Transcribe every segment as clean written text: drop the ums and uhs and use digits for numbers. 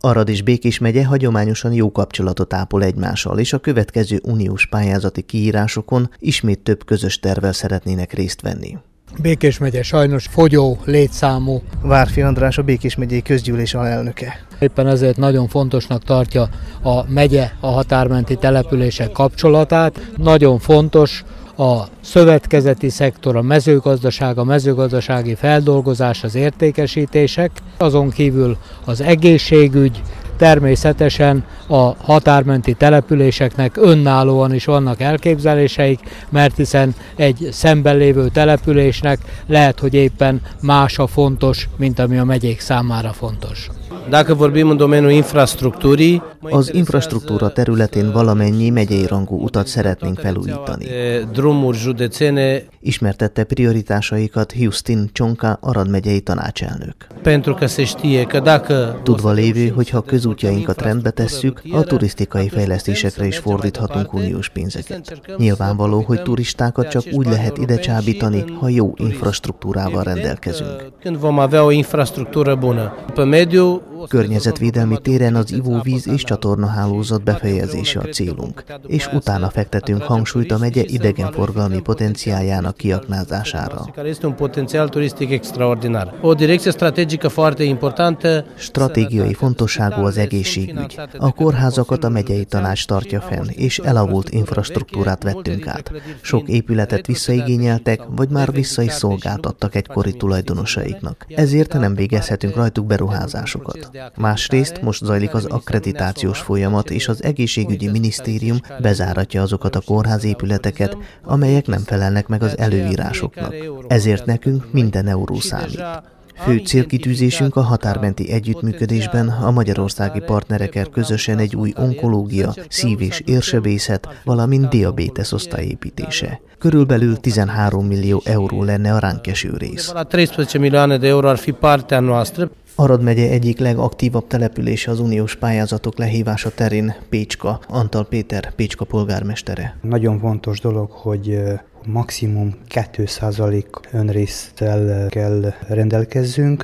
Arad és Békés megye hagyományosan jó kapcsolatot ápol egymással, és a következő uniós pályázati kiírásokon ismét több közös tervvel szeretnének részt venni. Békés megye sajnos fogyó létszámú. Várfi András, a Békés megyei közgyűlés alelnöke. Éppen ezért nagyon fontosnak tartja a megye a határmenti települések kapcsolatát. Nagyon fontos a szövetkezeti szektor, a mezőgazdaság, a mezőgazdasági feldolgozás, az értékesítések, azon kívül az egészségügy, természetesen a határmenti településeknek önállóan is vannak elképzeléseik, mert hiszen egy szemben lévő településnek lehet, hogy éppen más a fontos, mint ami a megyék számára fontos. Az infrastruktúra területén valamennyi megyei rangú utat szeretnénk felújítani. Ismertette prioritásaikat Justin Csonka, Arad megyei tanácselnök. Tudva lévő, hogy ha közútjainkat rendbe tesszük, a turisztikai fejlesztésekre is fordíthatunk uniós pénzeket. Nyilvánvaló, hogy turistákat csak úgy lehet ide csábítani, ha jó infrastruktúrával rendelkezünk. Környezetvédelmi téren az ivóvíz és csatornahálózat befejezése a célunk, és utána fektetünk hangsúlyt a megye idegenforgalmi potenciáljának kiaknázására. Stratégiai fontosságú az egészségügy. A kórházakat a megyei tanács tartja fenn, és elavult infrastruktúrát vettünk át. Sok épületet visszaigényeltek, vagy már vissza is szolgáltattak egykori tulajdonosaiknak. Ezért nem végezhetünk rajtuk beruházásokat. Másrészt most zajlik az akkreditációs folyamat, és az egészségügyi minisztérium bezáratja azokat a kórházépületeket, amelyek nem felelnek meg az előírásoknak. Ezért nekünk minden euró számít. Fő célkitűzésünk a határmenti együttműködésben a magyarországi partnerekkel közösen egy új onkológia, szív- és érsebészet, valamint diabétesz osztály építése. Körülbelül 13 millió euró lenne a ránk eső rész. Arad megye egyik legaktívabb települése az uniós pályázatok lehívása terén Pécska. Antal Péter, Pécska polgármestere. Nagyon fontos dolog, hogy maximum 2% önrészttel kell rendelkezzünk.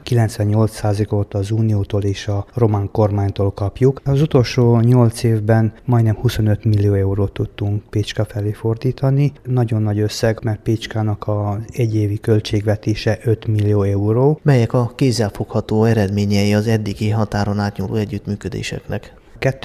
98%-ot az Uniótól és a román kormánytól kapjuk. Az utolsó 8 évben majdnem 25 millió eurót tudtunk Pécska felé fordítani. Nagyon nagy összeg, mert Pécskának az egyévi költségvetése 5 millió euró. Melyek a kézzelfogható eredményei az eddigi határon átnyúló együttműködéseknek?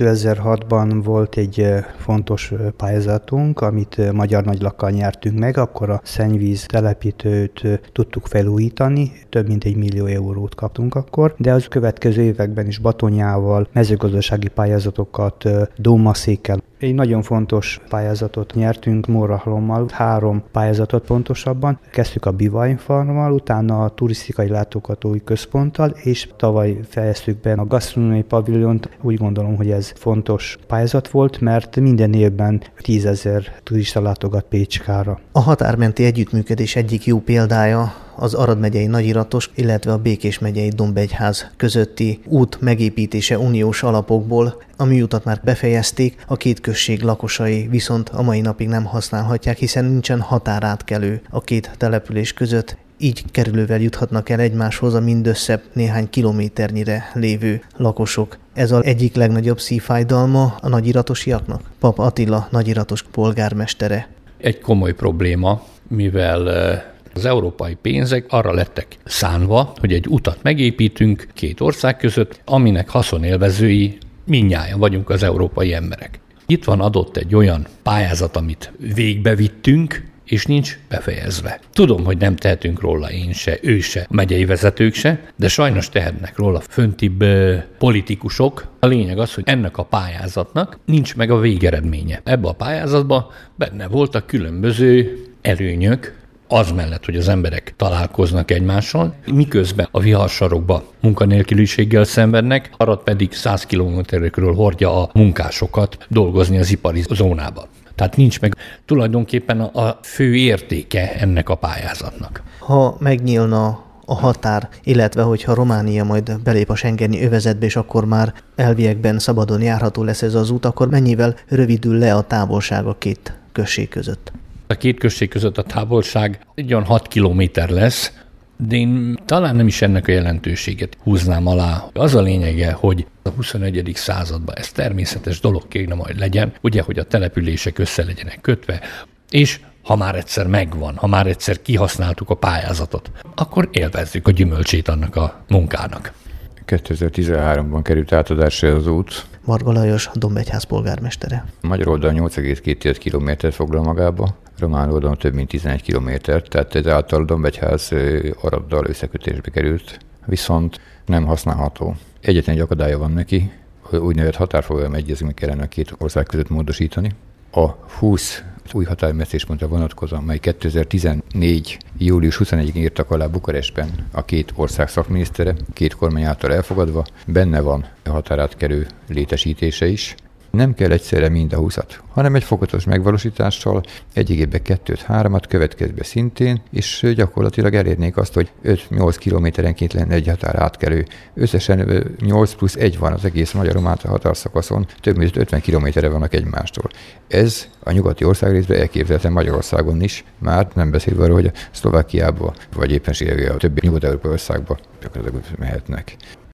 2006-ban volt egy fontos pályázatunk, amit Magyar Nagylakkal nyertünk meg, akkor a szennyvíz telepítőt tudtuk felújítani, több mint 1 millió eurót kaptunk akkor, de az következő években is Batonyával, mezőgazdasági pályázatokat, Dómaszékkel. Egy nagyon fontos pályázatot nyertünk Mórahalommal, 3 pályázatot pontosabban. Kezdtük a Bivain Farmmal, utána a turisztikai látogatói központtal, és tavaly fejeztük be a gasztronómiai paviljont. Úgy gondolom, hogy ez fontos pályázat volt, mert minden évben 10 000 turista látogat Pécskára. A határmenti együttműködés egyik jó példája az Arad megyei Nagyiratos, illetve a Békés megyei Dombegyház közötti út megépítése uniós alapokból. A műutat már befejezték, a két község lakosai viszont a mai napig nem használhatják, hiszen nincsen határátkelő a két település között. Így kerülővel juthatnak el egymáshoz a mindössze néhány kilométernyire lévő lakosok. Ez az egyik legnagyobb szívfájdalma a nagyiratosiaknak? Pap Attila, Nagyiratos polgármestere. Egy komoly probléma, mivel az európai pénzek arra lettek szánva, hogy egy utat megépítünk két ország között, aminek haszonélvezői mindnyájan vagyunk az európai emberek. Itt van adott egy olyan pályázat, amit végbevittünk, és nincs befejezve. Tudom, hogy nem tehetünk róla én se, ő se, a megyei vezetők se, de sajnos tehetnek róla föntibb politikusok. A lényeg az, hogy ennek a pályázatnak nincs meg a végeredménye. Ebben a pályázatban benne voltak különböző előnyök, az mellett, hogy az emberek találkoznak egymással, miközben a viharsarokba munkanélküliséggel szenvednek, Arad pedig 100 kilométerekről hordja a munkásokat dolgozni az ipari zónába. Tehát nincs meg tulajdonképpen a fő értéke ennek a pályázatnak. Ha megnyílna a határ, illetve hogyha Románia majd belép a schengeni övezetbe, és akkor már elviekben szabadon járható lesz ez az út, akkor mennyivel rövidül le a távolság a két község között? A két község között a távolság egy olyan 6 kilométer lesz, De én talán nem is ennek a jelentőséget húznám alá. Az a lényege, hogy a 21. században ez természetes dolog kéne majd legyen, ugye, hogy a települések össze legyenek kötve, és ha már egyszer megvan, ha már egyszer kihasználtuk a pályázatot, akkor élvezzük a gyümölcsét annak a munkának. 2013-ban került átadásra az út. Marga Lajos, Dombegyház polgármestere. Magyar oldalon 8,2 kilométert foglal magába, román oldalon több mint 11 kilométert, tehát ezáltal Dombegyház Araddal összekötésbe került, viszont nem használható. Egyetlen egy akadálya van neki, úgynevezett határfogalmi egyezményt kellene a két ország között módosítani. A 20 új határmesszéspontra vonatkozóan, mely 2014. július 21-én írtak alá Bukarestben a két ország szakminisztere, két kormány által elfogadva, benne van a határátkelő létesítése is. Nem kell egyszerre mind a 20-at, hanem egy fokozatos megvalósítással, egy évben 2-3-at, következbe szintén, és gyakorlatilag elérnék azt, hogy 5-8 kilométerenként lenne egy határátkelő. Összesen 8 plusz 1 van az egész magyar-román határszakaszon, több mint 50 kilométerre vannak egymástól. Ez a nyugati országrészben elképzelhető Magyarországon is, már nem beszélve arról, hogy Szlovákiába, vagy éppenségül a többi nyugat-európai országba gyakorlatilag mehetnek.